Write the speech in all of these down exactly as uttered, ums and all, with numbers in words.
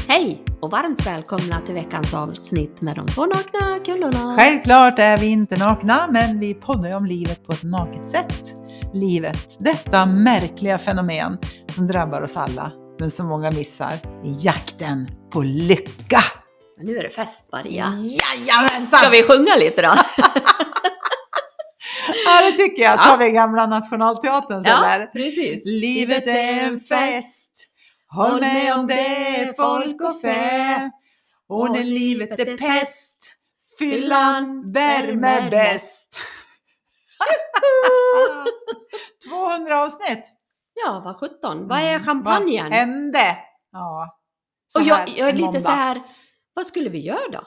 Hej och varmt välkomna till veckans avsnitt med de två nakna kullorna. Självklart är vi inte nakna, men vi poddar om livet på ett naket sätt. Livet, detta märkliga fenomen som drabbar oss alla, men som många missar i jakten på lycka. Men nu är det fest, Maria. Jajamensan! Ska vi sjunga lite då? Ja, det tycker jag. Tar vi gamla Nationalteatern så Ja, där. precis. Livet är en fest. Håll med om det, folk och fä. Och när livet är pest, fyllan värmer bäst. tvåhundra avsnitt. Ja, vad sjutton. Vad är champagnen? Vad hände? Ja, och jag, jag är en lite måndag. så här, vad skulle vi göra då?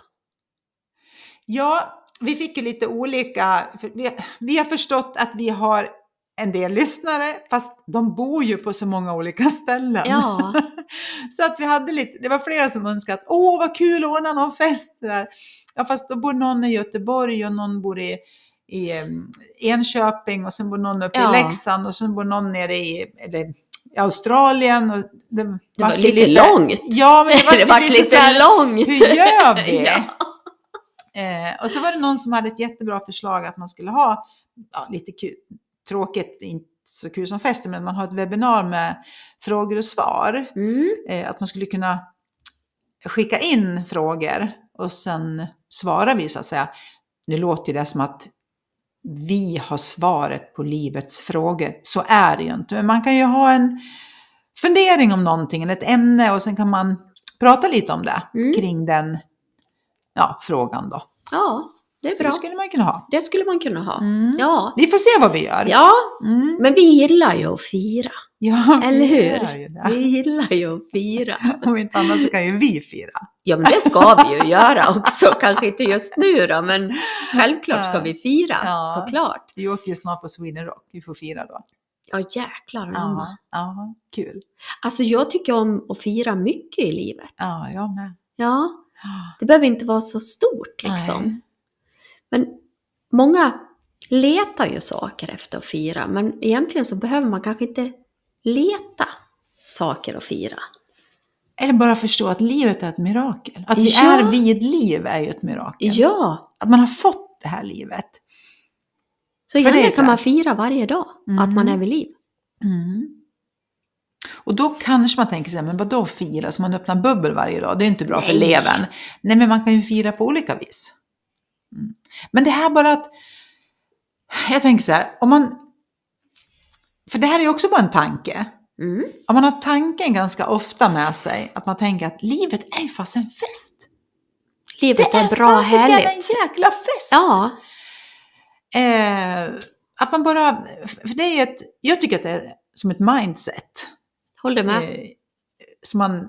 Ja, vi fick ju lite olika, för vi, vi har förstått att vi har en del lyssnare, fast de bor ju på så många olika ställen. Ja. Så att vi hade lite, det var flera som önskade att åh vad kul att ordna någon fest där. Ja, fast då bor någon i Göteborg och någon bor i, i Enköping och sen bor någon uppe Ja. i Leksand och sen bor någon nere i, eller, i Australien. Och det Det var var lite, lite långt. Ja, men det var, det var lite, lite så här, långt. hur gör vi? Ja. Eh, och så var det någon som hade ett jättebra förslag att man skulle ha ja, lite kul, tråkigt, inte så kul som fester, men man har ett webbinar med frågor och svar. Mm. Eh, att man skulle kunna skicka in frågor och sen svarar vi så att säga. Nu låter det som att vi har svaret på livets frågor. Så är det ju inte. Men man kan ju ha en fundering om någonting eller ett ämne och sen kan man prata lite om det Mm. kring den ja, frågan då. Ja, det är Så bra. det skulle man kunna ha. Det skulle man kunna ha. Mm. Ja. Vi får se vad vi gör. Ja, Mm. men vi gillar ju att fira. Ja, Eller vi hur? gör ju det. Vi gillar ju att fira. Om inte annat så kan ju vi fira. Ja, men det ska vi ju göra också. Kanske inte just nu då, men självklart ska vi fira. Ja. Såklart. Vi åker ju snart på Sweden Rock. Vi får fira då. Ja, jäklar mamma. Ja, ja, kul. Alltså jag tycker om att fira mycket i livet. Ja, jag med. Ja, det behöver inte vara så stort liksom. Nej. Men många letar ju saker efter att fira. Men egentligen så behöver man kanske inte leta saker att fira. Eller bara förstå att livet är ett mirakel. Att vi Ja. är vid liv är ju ett mirakel. Ja, Att man har fått det här livet. så det är egentligen så kan här. man fira varje dag Mm. att man är vid liv. Mm. Och då kanske man tänker sig, men vad då fira? Så man öppnar bubbel varje dag. Det är inte bra för Nej. levern. Nej, men man kan ju fira på olika vis. Mm. Men det här bara att, jag tänker så här, om man, för det här är ju också bara en tanke. Mm. Om man har tanken ganska ofta med sig, att man tänker att livet är ju fast en fest. Livet Det är, är bra fasiken härligt. en jäkla fest. Ja, Eh, att man bara, för det är ett, jag tycker att det är som ett mindset. håll du med? Eh, som man,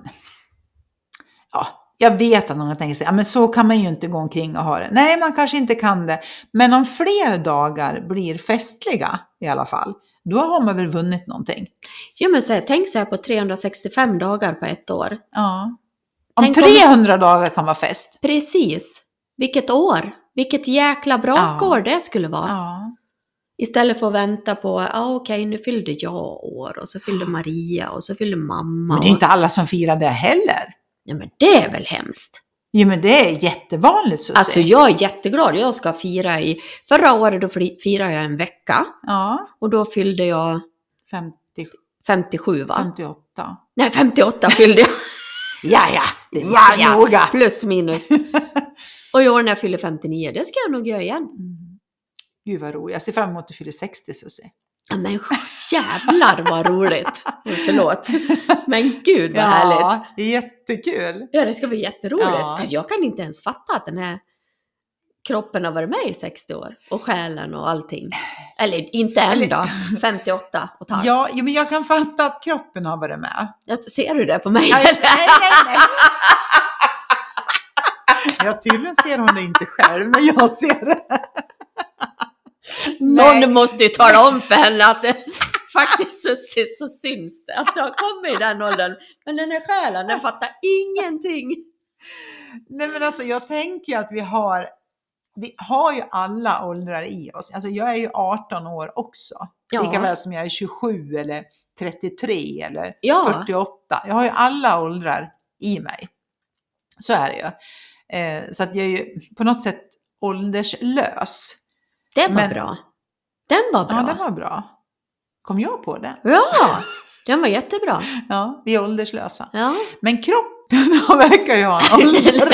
ja, jag vet att någon tänker sig, ja, men så kan man ju inte gå omkring och ha det. Nej, man kanske inte kan det. Men om fler dagar blir festliga i alla fall, då har man väl vunnit någonting. Jo, men så här, tänk så här på trehundrasextiofem dagar på ett år. Ja. Om Tänk om- trehundra dagar kan vara fest. Precis. Vilket år. Vilket jäkla brakår Ja. det skulle vara. Ja. Istället för att vänta på, ja ah, okej, nu fyllde jag år. Och så fyllde Maria och så fyllde mamma. Men det är inte alla som firar det heller. Ja, men det är väl hemskt. Jo, men det är jättevanligt så att Alltså säga. jag är jätteglad. Jag ska fira i... Förra året då fri- firade jag en vecka. Ja, Och då fyllde jag femtio, femtiosju va? femtioåtta. Nej, femtioåtta fyllde jag. Ja, ja, det är Ja, så ja. noga. Plus minus. Och i år när jag fyller femtionio, det ska jag nog göra igen. Mm. Gud vad roligt. Jag ser fram emot att du fyller sextio så att säga. Ja, men jävlar vad roligt. Oj, förlåt. Men gud vad härligt. Ja, det är jättekul. Ja, det ska bli jätteroligt. Ja. Alltså, jag kan inte ens fatta att den här kroppen har varit med i sextio år. Och själen och allting. Eller inte än Eller- då. femtioåtta och ett halvt. Ja, jo, men jag kan fatta att kroppen har varit med. Jag, ser du det på mig? Ja, jag, nej, nej, nej. Jag tydligen ser hon det inte själv, men jag ser det. Någon Nej. måste ju tala om för henne att det, faktiskt så, så syns det att det har kommit i den åldern. Men den här själen, den fattar ingenting. Nej, men alltså jag tänker att vi har, vi har ju alla åldrar i oss. Alltså jag är ju arton år också. Ja. Lika väl som jag är tjugosju eller trettiotre eller Ja. fyrtioåtta. Jag har ju alla åldrar i mig. Så är det ju. Eh, så att jag är ju på något sätt ålderslös. Det var Men- bra. Den var bra. Ja, den var bra. Kom jag på det? Ja, den var jättebra. Ja, vi är ålderslösa. Ja. Men kroppen verkar ju ha en ålder.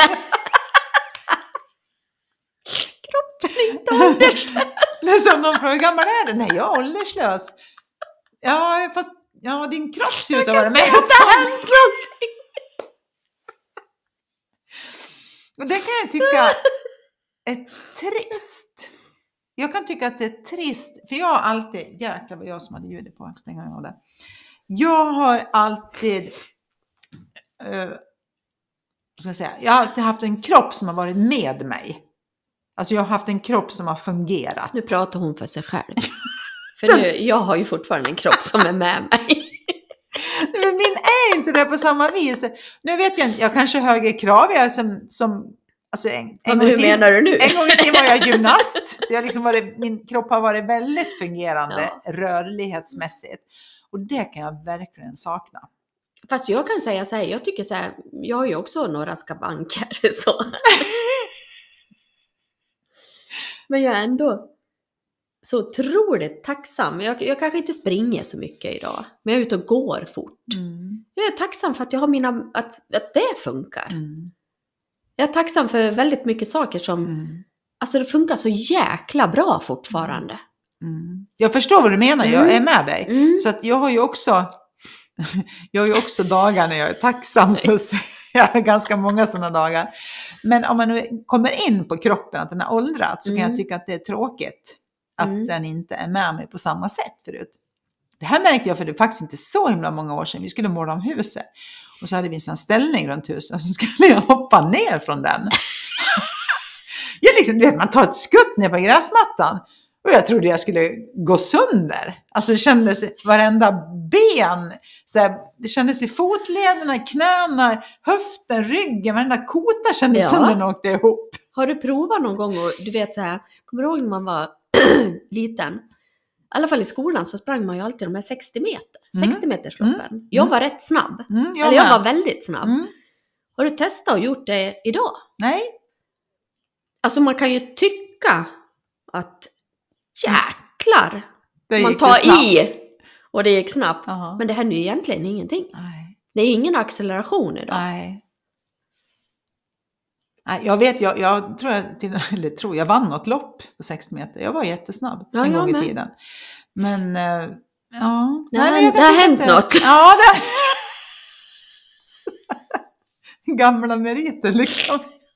Kroppen är inte ålderslös. Nästan någon frågar, hur gammal är du? Nej, jag är ålderslös. Ja, fast ja, din kropp ser ut att vara med. Det har hänt någonting. Och det kan jag tycka är trist. Jag kan tycka att det är trist. För jag har alltid, jäklar vad jag som hade ljudet på, stänga av det. Jag har alltid, uh, ska jag säga, jag har alltid haft en kropp som har varit med mig. Alltså jag har haft en kropp som har fungerat. Nu pratar hon för sig själv. För nu, jag har ju fortfarande en kropp som är med mig. Men min är inte det på samma vis. Nu vet jag inte, jag kanske har högre krav. Jag är som, som alltså en, en Men gång hur till, menar du nu? En gång till var jag gymnast. Så jag har liksom varit, min kropp har varit väldigt fungerande Ja. rörlighetsmässigt. Och det kan jag verkligen sakna. Fast jag kan säga så här, jag tycker så här, jag har ju också några skavanker så. Men jag är ändå så otroligt tacksam. Jag, jag kanske inte springer så mycket idag, men jag är ute och går fort. Mm. Jag är tacksam för att jag har mina, att, att det funkar. Mm. Jag är tacksam för väldigt mycket saker som, Mm. alltså det funkar så jäkla bra fortfarande. Mm. Jag förstår vad du menar, jag Mm. är med dig. Mm. Så att jag har ju också jag har ju också dagar när jag är tacksam, så jag har ganska många sådana dagar. Men om man nu kommer in på kroppen, att den har åldrats, så kan Mm. jag tycka att det är tråkigt att Mm. den inte är med mig på samma sätt förut. Det här märkte jag för det är faktiskt inte så himla många år sedan. Vi skulle måla om huset och så hade vi en ställning runt huset och så skulle jag hoppa ner från den. Jag liksom, du vet, man tar ett skutt ner på gräsmattan. Och jag trodde jag skulle gå sönder. Alltså det kändes varenda ben. Så här, det kändes i fotlederna, knäna, höften, ryggen. Varenda kota kändes Ja. som den åkte ihop. Har du provat någon gång och du vet så här, kommer du ihåg när man var liten? I alla fall i skolan så sprang man ju alltid de här sextio meter. Mm. sextio meters loppen. Mm. Jag var rätt snabb. Mm, jag Eller jag med. var väldigt snabb. Mm. Har du testat och gjort det idag? Nej. Alltså man kan ju tycka att jäklar, Det man gick tar det snabbt. i och det gick snabbt. Aha. Men det händer ju egentligen ingenting. Nej. Det är ingen acceleration idag. Nej. Nej, jag vet, jag, jag tror jag, till, eller tror jag vann något lopp på sextio meter. Jag var jättesnabb Ja, en jag gång i med. tiden. Men, eh, ja. Det har men jag hänt- det har vet hänt inte. något. Ja, det... Gamla meriter liksom.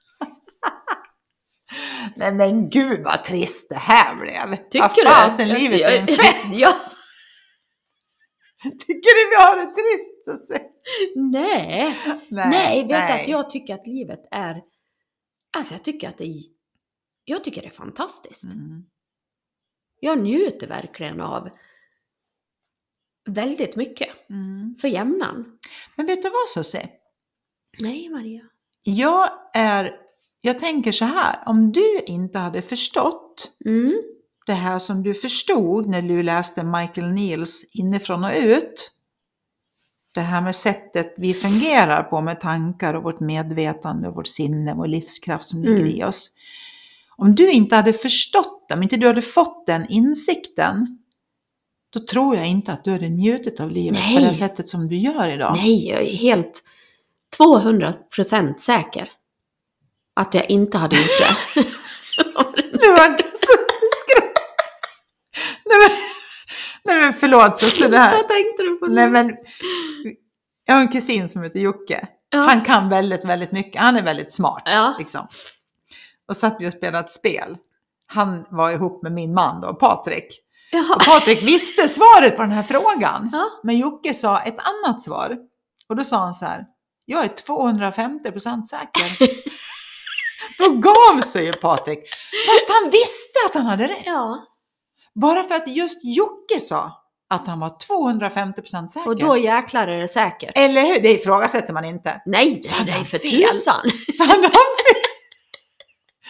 Nej men gud vad trist det här blev. Tycker vad fasen, du? livet Jag- är en fest. Ja. Tycker du vi har det trist att se? Nej. Nej, Nej, vet du nej. att jag tycker att livet är... Alltså jag tycker att det är... Jag tycker det är fantastiskt. Mm. Jag njuter verkligen av väldigt mycket. Mm. För jämnan. Men vet du vad så se? Nej, Maria. Jag är, jag tänker så här, om du inte hade förstått Mm. det här som du förstod när du läste Michael Neils Inifrån och ut, det här med sättet vi fungerar på med tankar och vårt medvetande och vårt sinne och livskraft som ligger Mm. i oss. Om du inte hade förstått det, om inte du hade fått den insikten, då tror jag inte att du hade njutit av livet Nej. på det sättet som du gör idag. Nej, jag är helt tvåhundra procent säker att jag inte hade gjort det. Nu var det så skratt. Nej men, nej men förlåt så sådär. Vad tänkte du på nu? Nej men, jag har en kusin som heter Jocke. Ja. Han kan väldigt, väldigt mycket. Han är väldigt smart. Ja. Liksom. Och satt vi och spelade ett spel. Han var ihop med min man då, Patrik. Jaha. Och Patrik visste svaret på den här frågan. Ja. Men Jocke sa ett annat svar. Och då sa han så här: jag är tvåhundrafemtio procent säker. Då gav sig Patrik. Fast han visste att han hade rätt. Ja, Bara för att just Jocke sa att han var tvåhundrafemtio procent säker. och då jäklar är det säkert. Eller hur? Det ifrågasätter man inte. Nej, Så det hade är han för fel. tusan. Så han, han,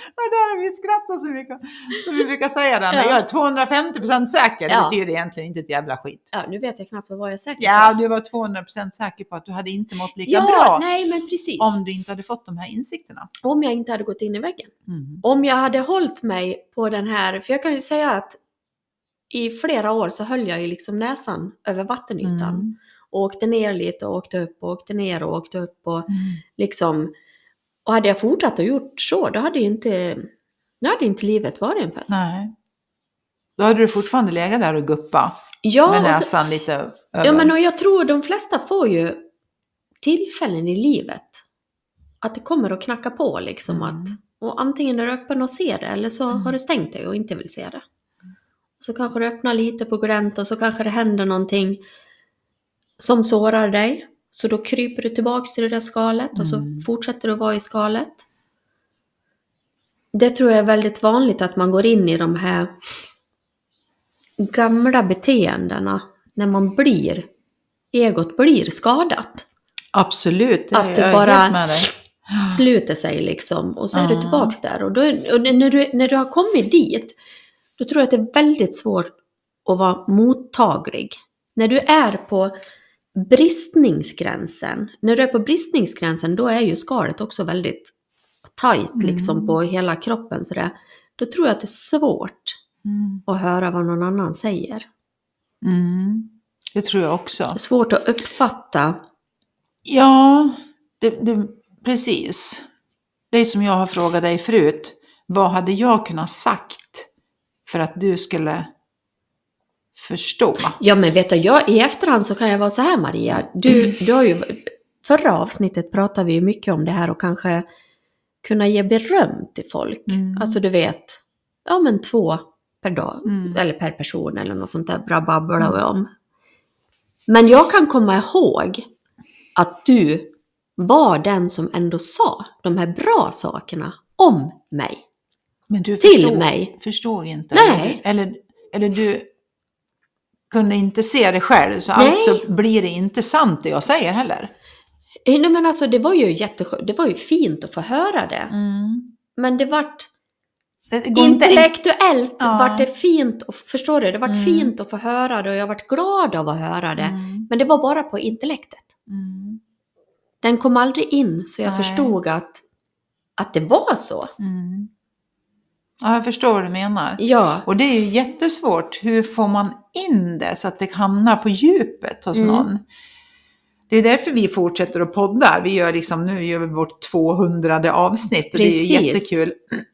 Och där har vi skrattat så mycket. Som vi brukar säga där. Men Ja. jag är tvåhundrafemtio procent säker. Det Ja. betyder egentligen inte ett jävla skit. Ja, nu vet jag knappt vad jag är säker Ja, på. du var tvåhundra procent säker på att du hade inte mått lika Ja, bra. nej men precis. Om du inte hade fått de här insikterna. Om jag inte hade gått in i väggen. Mm. Om jag hade hållit mig på den här, för jag kan ju säga att i flera år så höll jag ju liksom näsan över vattenytan. Mm. Och åkte ner lite och åkte upp och åkte ner och åkte upp och Mm. liksom. Och hade jag fortsatt och gjort så, då hade inte, då hade inte livet varit en fest. Nej. Då hade du fortfarande legat där och guppa. Ja, med och så, näsan lite över. ja, men och jag tror de flesta får ju tillfällen i livet att det kommer att knacka på liksom Mm. att, och antingen är du öppen och ser det eller så Mm. har du stängt dig och inte vill se det. Så kanske du öppnar lite på gränt och så kanske det händer någonting som sårar dig. Så då kryper du tillbaks till det där skalet och så Mm. fortsätter du vara i skalet. Det tror jag är väldigt vanligt att man går in i de här gamla beteendena när man blir, egot blir skadat. Absolut, jag, Att du jag är bara helt med dig. sluter sig liksom och så är Ja. du tillbaks där. Och, då, och när, du, när du har kommit dit, då tror jag att det är väldigt svårt att vara mottaglig. När du är på bristningsgränsen, när du är på bristningsgränsen då är ju skalet också väldigt tajt Mm. liksom på hela kroppen. Så där. Då tror jag att det är svårt Mm. att höra vad någon annan säger. Mm. Det tror jag också. Det är svårt att uppfatta. Ja, det, det, precis. Det är som jag har frågat dig förut. Vad hade jag kunnat sagt för att du skulle förstå? Ja men vet du, jag, i efterhand så kan jag vara så här Maria. Du, du har ju, förra avsnittet pratade vi ju mycket om det här och kanske kunna ge beröm till folk. Mm. Alltså du vet, ja men två per dag. Mm. Eller per person eller något sånt där bra babblar vi om. Men jag kan komma ihåg att du var den som ändå sa de här bra sakerna om mig. Men du Till förstår, mig. förstår inte. Nej. Eller, eller du kunde inte se det själv. Så Nej. alltså blir det inte sant det jag säger heller. Nej men alltså det var ju jätteskönt, det var ju fint att få höra det. Mm. Men det vart Det går inte in- intellektuellt Ja. vart det fint, och förstår du, det vart Mm. fint att få höra det och jag vart glad av att höra det. Mm. Men det var bara på intellektet. Mm. Den kom aldrig in så jag Nej. förstod att, att det var så. Mm. Ja, jag förstår vad du menar. Ja, Och det är ju jättesvårt. Hur får man in det så att det hamnar på djupet hos Mm. någon? Det är därför vi fortsätter att podda. Vi gör liksom, nu gör vi vårt tvåhundrade avsnitt. Och det är ju Precis. jättekul.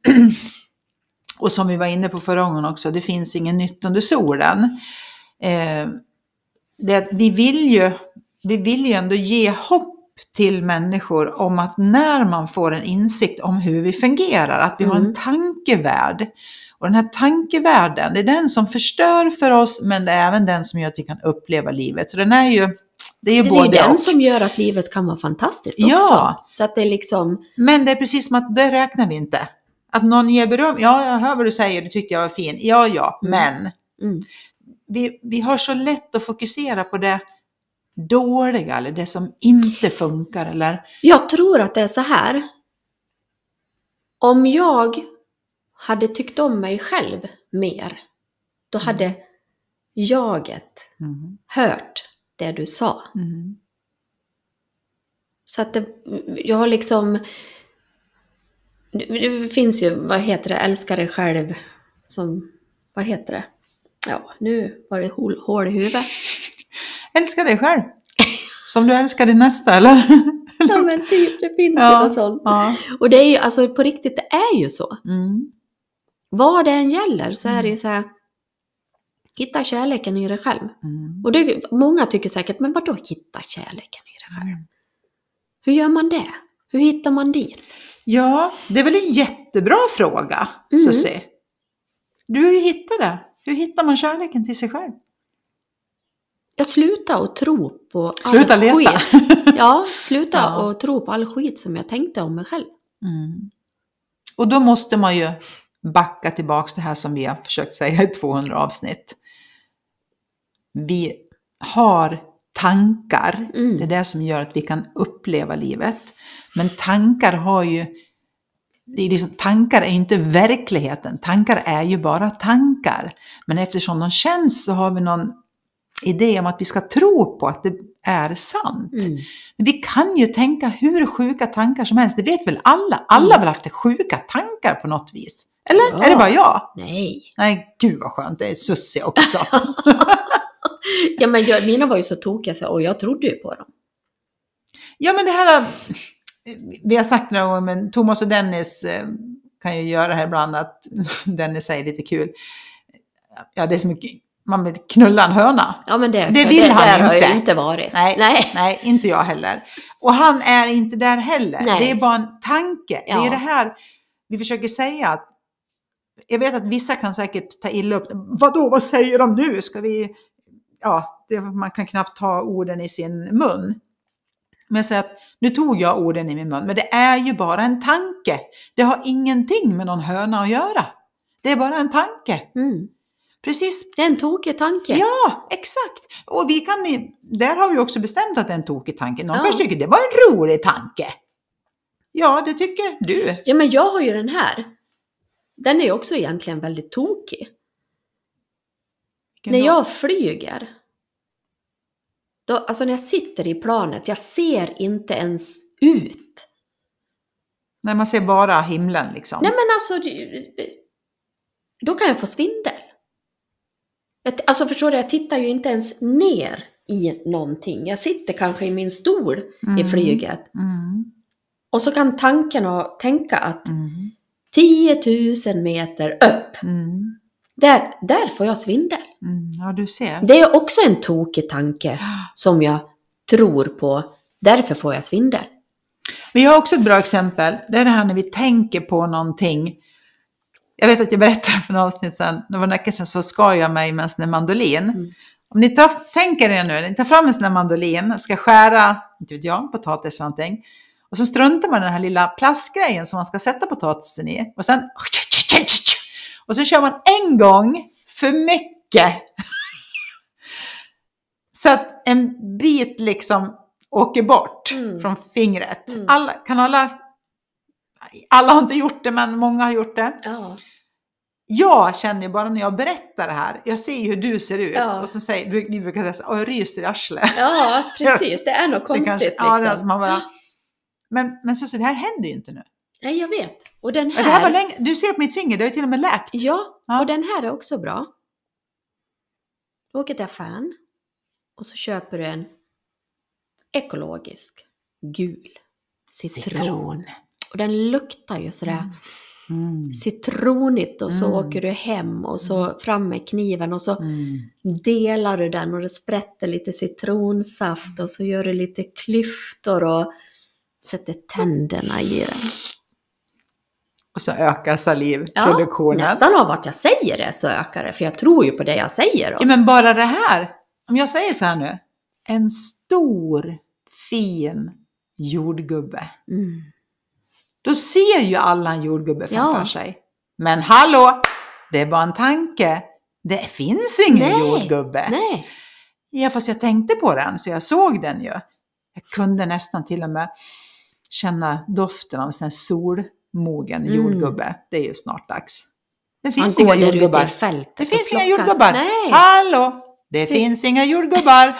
Och som vi var inne på förra gången också, det finns ingen nytt under solen. Eh, det, vi, vill ju, vi vill ju ändå ge hopp till människor om att när man får en insikt om hur vi fungerar, att vi har en Mm. tankevärld. Och den här tankevärlden, det är den som förstör för oss, men det är även den som gör att vi kan uppleva livet. Så den är ju, det är ju det är både ju den och. som gör att livet kan vara fantastiskt Ja. också. Så att det är liksom, Men det är precis som att det räknar vi inte. Att någon ger beröm, ja jag hör vad du säger, det tyckte jag var fin. Ja, ja, Mm. men mm, vi, vi har så lätt att fokusera på det dåliga eller det som inte funkar. Eller... jag tror att det är så här. Om jag hade tyckt om mig själv mer, då hade jaget Mm. hört det du sa. Mm. Så att det, jag har liksom, det finns ju, vad heter det, älska dig själv, som, vad heter det? Ja, nu var det hål, hål i huvudet. Älska dig själv. Som du älskar din nästa, eller? Ja men typ, det finns Ja, ju något sånt. ja. Och det är ju, alltså på riktigt, det är ju så. Mm. Vad det än gäller så är det ju så här, hitta kärleken i dig själv. Mm. Och det, många tycker säkert, men vadå hitta kärleken i dig själv? Mm. Hur gör man det? Hur hittar man dit? Ja, det är väl en jättebra fråga, Mm. Susie. Du har ju hittat det. Hur hittar man kärleken till sig själv? Jag slutar att tro på all Sluta leta. skit. Ja, sluta Ja. att tro på all skit som jag tänkte om mig själv. Mm. Och då måste man ju backa tillbaka det här som vi har försökt säga i tvåhundra avsnitt. Vi har tankar. Mm. Det är det som gör att vi kan uppleva livet. Men tankar har ju det är liksom, tankar är inte verkligheten. Tankar är ju bara tankar. Men eftersom de känns så har vi någon idé om att vi ska tro på att det är sant. Mm. Men vi kan ju tänka hur sjuka tankar som helst. Det vet väl alla. Alla har väl haft sjuka tankar på något vis. Eller Ja. är det bara jag? Nej. Nej, gud vad skönt. Det är ett sussi också. Ja, men jag, mina var ju så tokiga så, och jag trodde ju på dem. Ja, men det här, vi har sagt några gånger, men Thomas och Dennis kan ju göra det här ibland, att Dennis säger lite kul. Ja, det är så mycket, man vill knulla en höna. Ja, men det, det vill det, han där inte. har jag inte varit. Nej, nej. nej, inte jag heller. Och han är inte där heller. Nej. Det är bara en tanke. Ja. Det är det här vi försöker säga. Att, jag vet att vissa kan säkert ta illa upp. Vadå, vad säger de nu? Ska vi... Ja, det, man kan knappt ta orden i sin mun. Men jag säger att nu tog jag orden i min mun. Men det är ju bara en tanke. Det har ingenting med någon höna att göra. Det är bara en tanke. Mm. Precis. Det är en tokig tanke. Ja, exakt. Och vi kan, där har vi också bestämt att det är en tokig tanke. Någon Ja. kanske tycker det var en rolig tanke. Ja, det tycker du. Ja, men jag har ju den här. Den är ju också egentligen väldigt tokig. Vilken När då? jag flyger, då, alltså när jag sitter i planet, jag ser inte ens ut. När man ser bara himlen liksom. Nej, men alltså, det- då kan jag få svindel. Jag, alltså förstår du, jag tittar ju inte ens ner i någonting. Jag sitter kanske i min stol i flyget. Mm. Och så kan tanken och tänka att Mm. tio tusen meter upp, Mm. där, där får jag svindel. Mm. Ja, du ser. Det är också en tokig tanke som jag tror på. Därför får jag svindel. Men jag har också ett bra exempel. Det är det här när vi tänker på någonting. Jag vet att jag berättade för några avsnitt sedan. Det var en vecka sedan så skar jag mig med en sån här mandolin. Mm. Om ni tar, tänker er nu. Ni tar fram en sån här mandolin. Och ska skära, inte vet jag, potatis eller någonting. Och så struntar man den här lilla plastgrejen som man ska sätta potatisen i. Och sen... Och så kör man en gång för mycket. Så att en bit liksom åker bort Mm. från fingret. Mm. Alla, kan alla... Alla har inte gjort det, men många har gjort det. Ja. Jag känner ju bara när jag berättar det här. Jag ser ju hur du ser ut. Ja. Och så säger vi brukar säga så, jag ryser i arslet. Ja, precis. Det är något Det konstigt kanske, ja, det är liksom. alltså man bara, men, men så, så det här händer ju inte nu. Nej, jag vet. Och den Det här var här... länge, du ser på mitt finger, det har ju till och med läkt. Ja, Ja. och den här är också bra. Då åker till affären och så köper du en ekologisk gul citron. Citron. Och den luktar ju sådär Mm. citronigt och så Mm. åker du hem och så fram med kniven och så Mm. delar du den och det sprätter lite citronsaft och så gör du lite klyftor och sätter tänderna i den. Och så ökar Ja, salivproduktionen. nästan av att jag säger det så ökar det, för jag tror ju på det jag säger. Då. Ja, men bara det här. Om jag säger så här nu. En stor, fin jordgubbe. Mm. Då ser ju alla en jordgubbe framför Ja. sig. Men hallå, det är bara en tanke. Det finns ingen Nej, jordgubbe. Nej. Ja, fast jag tänkte på den så jag såg den ju. Jag kunde nästan till och med känna doften av en sån här solmogen Mm. jordgubbe. Det är ju snart dags. Det Man finns går inga där ute jordgubbar. i fältet. Det och finns inga plockar. jordgubbar. Nej. Hallå, det Finns- finns inga jordgubbar.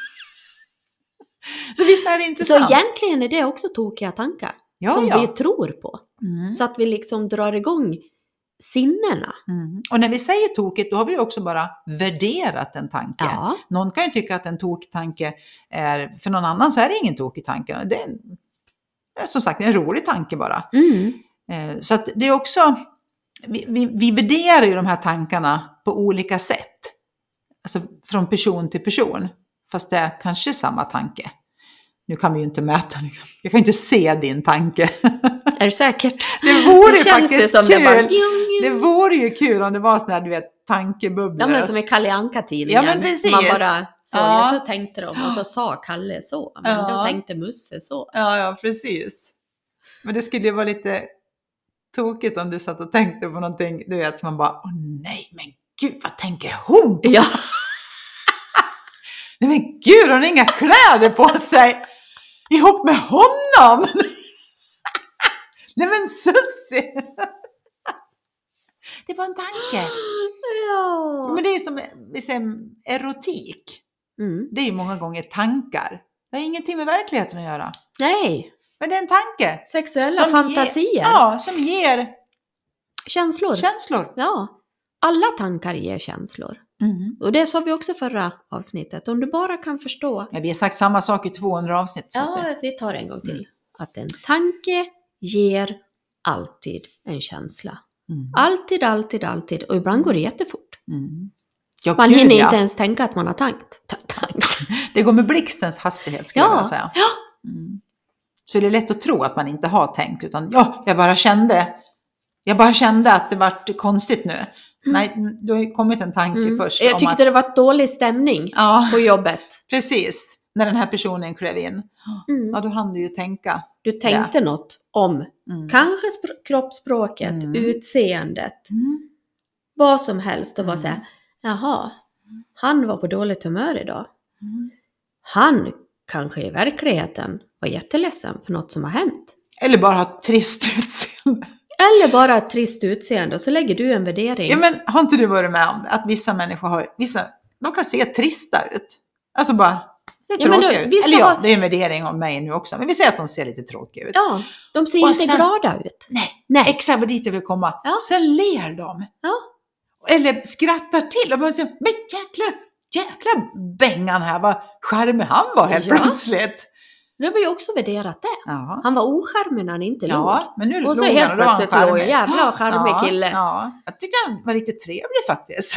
Så visst är det Så intressant. egentligen är det också tokiga tankar. Ja, som ja. vi tror på. Mm. Så att vi liksom drar igång sinnena. Mm. Och när vi säger tokigt, då har vi också bara värderat en tanke. Ja. Någon kan ju tycka att en tokig tanke är, för någon annan så är det ingen tokig tanke. Det är, en, som sagt, en rolig tanke bara. Mm. Eh, så att det är också, vi, vi, vi värderar ju de här tankarna på olika sätt. Alltså från person till person. Fast det är kanske samma tanke. Nu kan vi ju inte mäta, liksom. Jag kan ju inte se din tanke. Är det säkert? Det vore Det ju känns faktiskt ju som kul. det bara... Det vore ju kul om det var sån här, du vet, tankebubblor. Ja, men som i Kalle Anka-tidningen. Ja, men precis. Man bara så, Ja. ja. så tänkte de och så sa Kalle så. Men Ja. då tänkte Musse så. Ja, ja, precis. Men det skulle ju vara lite tokigt om du satt och tänkte på någonting. Du vet, man bara, åh nej, men gud, vad tänker hon? Ja. Nej, men gud, hon har inga kläder på sig. Ihop med honom. Nej men Sussi! Det var en tanke. Ja. Men det är som vi säger, erotik. Mm. Det är ju många gånger tankar. Det har ingenting med verkligheten att göra. Nej. Men det är en tanke. Sexuella som fantasier. Ger, ja, som ger känslor. känslor. Ja. Alla tankar ger känslor. Mm. Och det sa vi också förra avsnittet. Om du bara kan förstå. Men vi har sagt samma sak i tvåhundra avsnitt. Så Ja, vi tar en gång till. Mm. Att en tanke ger alltid en känsla. Mm. Alltid, alltid, alltid. Och ibland går det jättefort. Mm. Ja, man gud, hinner ja. inte ens tänka att man har tankt. tankt. Det går med blixtens hastighet, skulle ja. jag vilja säga. Ja. Mm. Så det är lätt att tro att man inte har tänkt. Utan ja, jag bara kände. Jag bara kände att det var konstigt nu. Mm. Nej, då har kommit en tanke mm. först. Jag tyckte att... det var dålig stämning ja. På jobbet. Precis. När den här personen klev in. Mm. Ja, då hann du ju tänka. Du tänkte det. Något om mm. kanske spr- kroppsspråket, mm. utseendet. Mm. Vad som helst. Och bara mm. säga, jaha, han var på dåligt humör idag. Mm. Han kanske i verkligheten var jätteledsen för något som har hänt. Eller bara ha ett trist utseende. Eller bara ett trist utseende. Och så lägger du en värdering. Ja, men har inte du varit med om det? Att vissa människor har, vissa, de kan se trista ut. Alltså bara, det är ja, men då, ut. Eller ja, har... det är en värdering av mig nu också. Men vi säger att de ser lite tråkiga ut. Ja, de ser och inte sen, glada ut. Nej, nej. Exakt vad dit jag vill komma. Ja. Sen ler de. Ja. Eller skrattar till. Och bara säger, men jäkla, jäkla bängan här. Vad charmig han var helt ja. Plötsligt. Det har vi ju också värderat det. Ja. Han var ocharmig när han inte låg. Ja, men nu och så låg helt han, plötsligt låg jag. Jävla charmig ja, kille. Ja, jag tyckte han var riktigt trevlig faktiskt.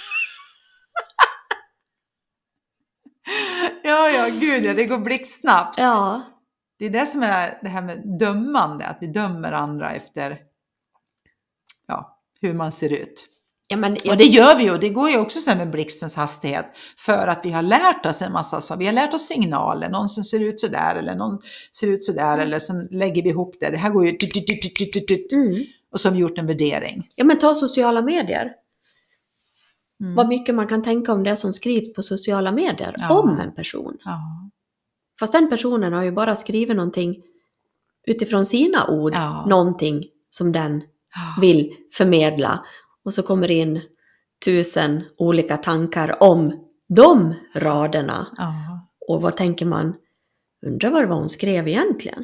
ja, ja, gud ja, det går blixtsnabbt. Ja. Det är det som är det här med dömande. Att vi dömer andra efter ja, hur man ser ut. Ja, men jag... Och det gör vi ju. Det går ju också så här med blixtens hastighet. För att vi har lärt oss en massa saker. Vi har lärt oss signaler. Någon som ser ut så där. Eller någon ser ut så där. Mm. Eller så lägger vi ihop det. Det här går ju... Mm. Och så har vi gjort en värdering. Ja, men ta sociala medier. Mm. Vad mycket man kan tänka om det som skrivs på sociala medier. Ja. Om en person. Ja. Fast den personen har ju bara skrivit någonting utifrån sina ord. Ja. Någonting som den ja. Vill förmedla. Och så kommer det in tusen olika tankar om de raderna. Ja. Och vad tänker man? Undrar vad det var hon skrev egentligen?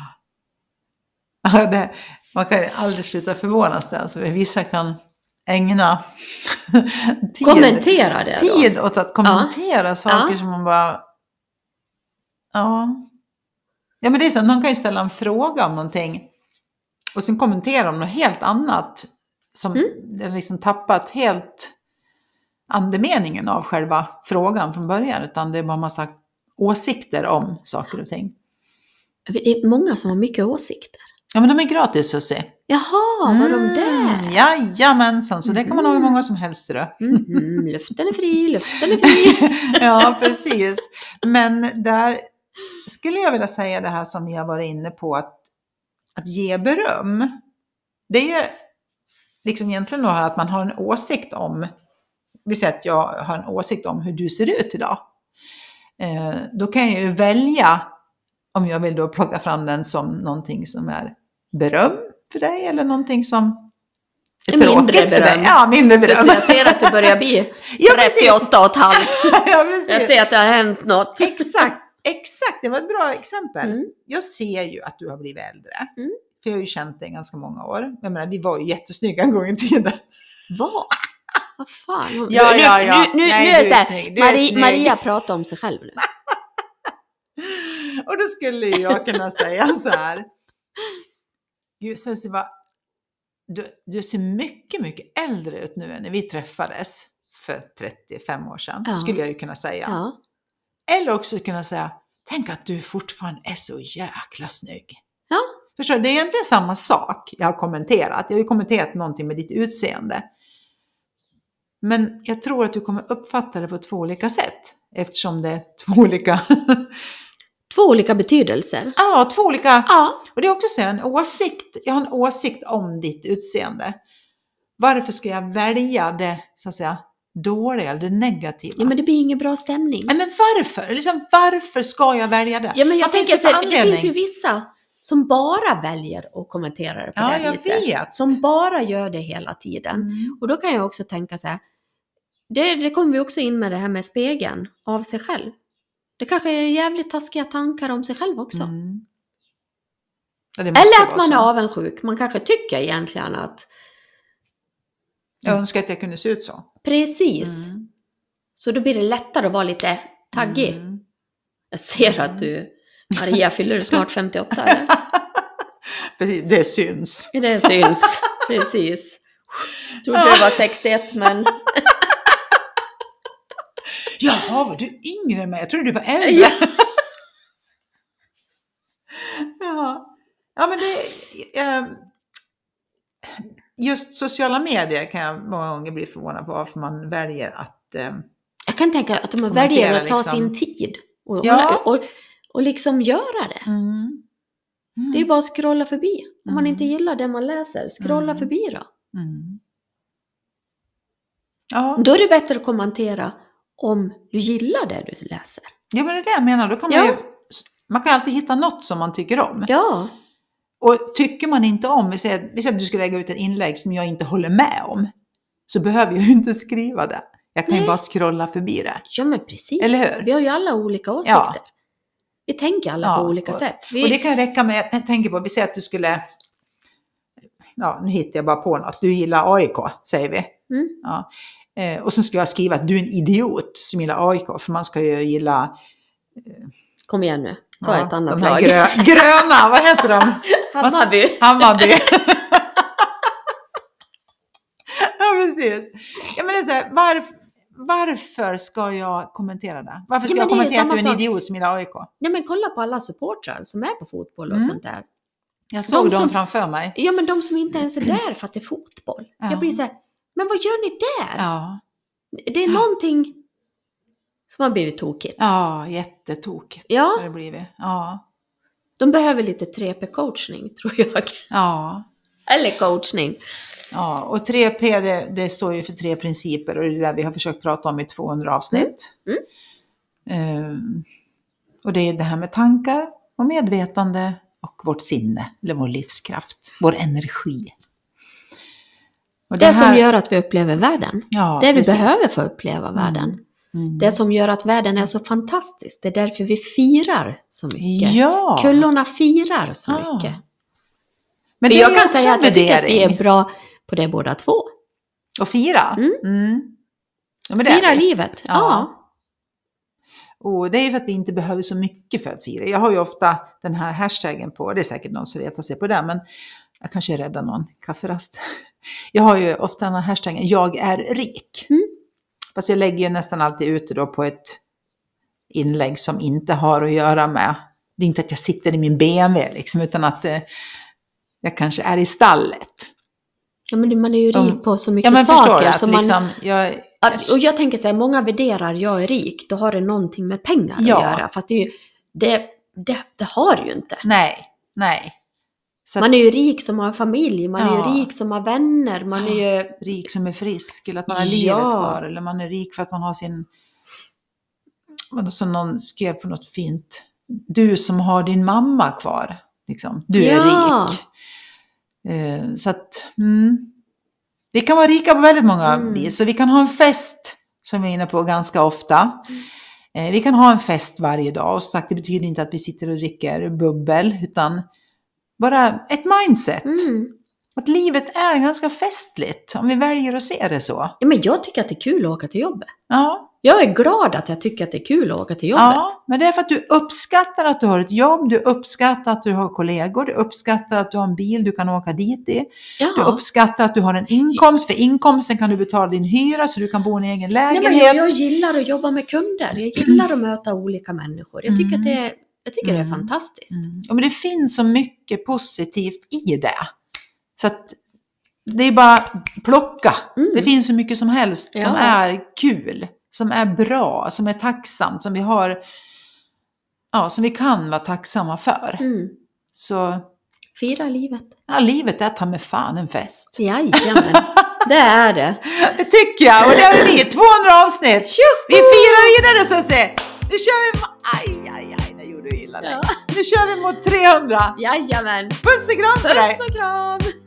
Ja, det, man kan ju aldrig sluta förvånas där. Alltså, vissa kan ägna tid, kommentera det då. tid åt att kommentera ja. saker ja. som man bara... Ja. Ja, men det är så att man kan ju ställa en fråga om någonting. Och sen kommentera om något helt annat. Som mm. den liksom tappat helt andemeningen av själva frågan från början. Utan det är bara en massa åsikter om saker och ting. Det är många som har mycket åsikter. Ja, men de är gratis, Sussi. Jaha, mm. var de där? Jajamensan, så det kan man ha hur många som helst. Då. Mm. Luften är fri, luften är fri. Ja, precis. Men där skulle jag vilja säga det här som vi har varit inne på. Att, att ge beröm. Det är ju... liksom egentligen då att man har en åsikt om, vi säger att jag har en åsikt om hur du ser ut idag. Eh, då kan jag ju välja om jag vill då plocka fram den som någonting som är beröm för dig eller någonting som är mindre tråkigt beröm. för dig. Ja, mindre beröm. Så jag ser att du börjar bli ja, trettioåtta och ett halvt. Ja, precis. Jag ser att det har hänt något. Exakt, exakt. Det var ett bra exempel. Mm. Jag ser ju att du har blivit äldre. Mm. För jag har ju känt dig ganska många år. Jag menar, vi var ju jättesnygga en gång i tiden. Vad? Vad fan? Hon... Ja, nu, ja, ja. Nu, nu, Nej, nu är det så här, snygg. Maria, Maria pratar om sig själv nu. Och då skulle jag kunna säga så här. Gud, så så var, du, du ser mycket, mycket äldre ut nu än när vi träffades för trettiofem år sedan. Ja. Skulle jag ju kunna säga. Ja. Eller också kunna säga, tänk att du fortfarande är så jäkla snygg. Ja. Förstår du? Det är egentligen samma sak jag har kommenterat. Jag har ju kommenterat någonting med ditt utseende. Men jag tror att du kommer uppfatta det på två olika sätt. Eftersom det är två olika... två olika betydelser. Ja, två olika... Ja. Och det är också så en åsikt. Jag har en åsikt om ditt utseende. Varför ska jag välja det, så att säga, dåliga eller det negativa? Ja, men det blir ingen bra stämning. Nej, men varför? Liksom, varför ska jag välja det? Ja, men jag Vad tänker finns det, så, det finns ju vissa som bara väljer att kommentera det på Ja, det jag viset. vet. Som bara gör det hela tiden. Mm. Och då kan jag också tänka så här, det, det kommer vi också in med det här med spegeln av sig själv. Det kanske är jävligt taskiga tankar om sig själv också. Mm. Ja, det måste Eller att vara man så. är avundsjuk. Man kanske tycker egentligen att... Jag önskar att jag kunde se ut så. Precis. Mm. Så då blir det lättare att vara lite taggig. Mm. Jag ser att du, Maria, fyller du snart femtioåtta, eller? Precis, det syns. Det syns. Precis. Jag trodde du var sextioett, men... Jaha, var du yngre än mig? Jag trodde du var äldre. Ja. ja. ja, men det... Eh, just sociala medier kan jag många gånger bli förvånad på varför man väljer att... Eh, Jag kan tänka att man kommentera väljer att ta liksom. sin tid. Och, Ja. och, och, och liksom göra det. mm. Mm. Det är ju bara att scrolla förbi. Om man Mm. inte gillar det man läser, scrolla Mm. förbi då. Mm. Ja. Då är det bättre att kommentera om du gillar det du läser. ja, men det är det jag menar. Då kan man, Ja. ju, man kan alltid hitta något som man tycker om. Ja, Och tycker man inte om, vi säger, vi säger att du ska lägga ut ett inlägg som jag inte håller med om, så behöver jag ju inte skriva det. Jag kan Nej. ju bara scrolla förbi det. ja men precis. Eller hur? Vi har ju alla olika åsikter. Ja. Vi tänker alla Ja, på olika och, sätt. Vi... Och det kan räcka med, jag tänker på, vi säger att du skulle, ja nu hittar jag bara på något, du gillar A I K, säger vi. Mm. Ja. Eh, och så ska jag skriva att du är en idiot som gillar A I K, för man ska ju gilla... Kom igen nu, ta ja, ett annat de här lag. Grö, gröna, vad heter de? Hammarby. Hammarby. ja, precis. Ja, men det är så här, varf, varför ska jag kommentera det? Varför ska Ja, jag men det är kommentera att du är en samma idiot som gillar A I K? Nej men kolla på alla supportrar som är på fotboll och Mm. sånt där. Jag såg De dem som- framför mig. Ja men de som inte ens är där för att det är fotboll. Ja. Jag blir så här, men vad gör ni där? Ja, Det är någonting som har blivit tokigt. ja jättetokigt. Ja. har Det blivit. Ja. De behöver lite tre P-coachning tror jag. Ja. Eller coachning. Ja, och tre P det, det står ju för tre principer och det är det vi har försökt prata om i tvåhundra avsnitt. Mm. Ehm, och det är det här med tankar och medvetande och vårt sinne, eller vår livskraft, vår energi. Och Det, här- som gör att vi upplever världen. ja, det vi precis. behöver för att uppleva världen. Mm. Det som gör att världen är så fantastisk. Det är därför vi firar så mycket. Ja. Kullorna firar så Ja. mycket. Men För det är jag ju kan också säga att jag tycker att vi är värdering. bra på det båda två. Och fira. Mm. Mm. Ja, men det är Fira vi. livet. Ja. Ja. Och det är ju för att vi inte behöver så mycket för att fira. Jag har ju ofta den här hashtaggen på, det är säkert någon som retar sig på det, men jag kanske räddar någon kafferast. Jag har ju ofta den här hashtaggen, jag är rik. Mm. Fast jag lägger ju nästan alltid ut det då på ett inlägg som inte har att göra med, det är inte att jag sitter i min B M W liksom, utan att eh, jag kanske är i stallet. Ja, men man är ju rik De- på så mycket Ja men förstår saker. du, att så man, liksom, jag, att, och jag tänker så här, många värderar jag är rik, då har det någonting med pengar Ja. att göra. Fast det, är ju, det, det, det har det ju inte. nej, nej. Så Man är ju rik som har en familj, man är Ja. ju rik som har vänner, man är ju... rik som är frisk, eller att man har Ja. livet kvar, eller man är rik för att man har sin, vad som någon skrev på något fint, du som har din mamma kvar, liksom. Du är Ja. rik. Eh, så att mm, vi kan vara rika på väldigt många Mm. vis, så vi kan ha en fest som vi är inne på ganska ofta. Eh, vi kan ha en fest varje dag, och som sagt det betyder inte att vi sitter och dricker bubbel, utan bara ett mindset. Mm. Att livet är ganska festligt, om vi väljer att se det så. Ja, men jag tycker att det är kul att åka till jobbet. Ja, Jag är glad att jag tycker att det är kul att åka till jobbet. ja, men det är för att du uppskattar att du har ett jobb, du uppskattar att du har kollegor, du uppskattar att du har en bil du kan åka dit i. Ja. Du uppskattar att du har en inkomst, för inkomsten kan du betala din hyra så du kan bo i en egen Nej, lägenhet. men jag, jag gillar att jobba med kunder. Jag gillar att möta olika människor. Jag tycker Mm. att det är, jag tycker det är Mm. fantastiskt. Mm. Ja, men det finns så mycket positivt i det. Så att det är bara plocka. Mm. Det finns så mycket som helst som Ja. är kul, som är bra, som är tacksamt, som vi har, ja, som vi kan vara tacksamma för. Mm. Så Fira livet. ja, livet är ta med fan en fest. Jajamän, det är det. Det tycker jag, och det är vi, tvåhundra avsnitt. Tjoho! Vi firar vidare så att säga. Nu kör vi, aj, aj, aj, nu gjorde vi gillar dig. Ja. Nu kör vi mot trehundra. Jajamän. Puss och kram på dig! Puss och kram!